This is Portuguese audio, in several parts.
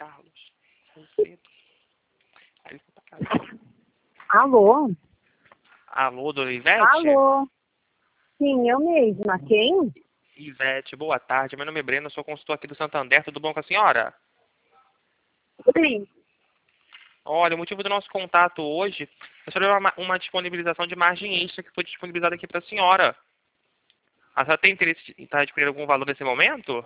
Carlos. Cedo. Aí ele foi pra casa. Alô? Alô, dona Ivete? Alô? Sim, eu mesma. Quem? Ivete, boa tarde. Meu nome é Breno, eu sou consultor aqui do Santander. Tudo bom com a senhora? Sim. Olha, o motivo do nosso contato hoje é sobre uma disponibilização de margem extra que foi disponibilizada aqui para a senhora. A senhora tem interesse em estar adquirindo algum valor nesse momento?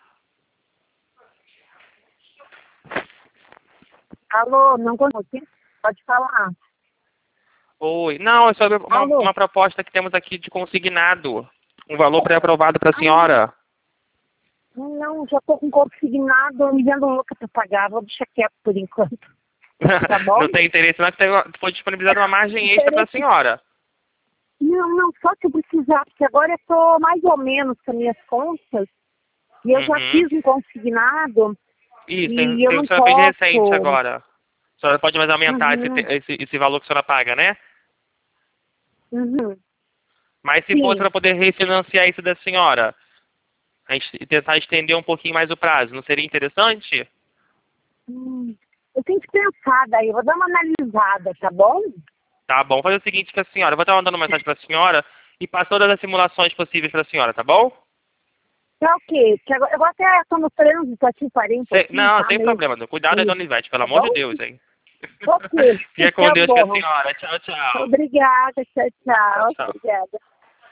Alô, não consigo. Pode falar. Oi. Não, é sobre Alô? uma proposta que temos aqui de consignado. Um valor pré-aprovado para a senhora. Não, já tô com consignado, me vendo louca pra pagar. Vou deixar quieto por enquanto. Tá bom? Não tem interesse, não, que foi disponibilizada uma margem extra para a senhora. Não, só se eu precisar, porque agora eu tô mais ou menos com as minhas contas. E eu já fiz um consignado. Isso, E eu tem o não que a senhora fez recente posso. agora. A senhora pode mais aumentar Uhum, esse valor que a senhora paga, né? uhum. Mas se fosse Sim. para poder refinanciar isso da senhora, a gente tentar estender um pouquinho mais o prazo, não seria interessante? Eu tenho que pensar daí, eu vou dar uma analisada, tá bom? Tá bom, fazer o seguinte com a senhora, eu vou estar mandando uma mensagem para a senhora e passar todas as simulações possíveis para a senhora, tá bom? Tá ok, porque agora, eu até tô no trânsito aqui, parei um pouquinho, Não, tá sem meio... problema, cuidado aí, dona Ivete, pelo Tá amor bom? de Deus, hein? Ok, Fica com tá Deus com a bom. senhora, tchau, tchau. Obrigada, tchau, Tchau, tchau. tchau. Obrigada.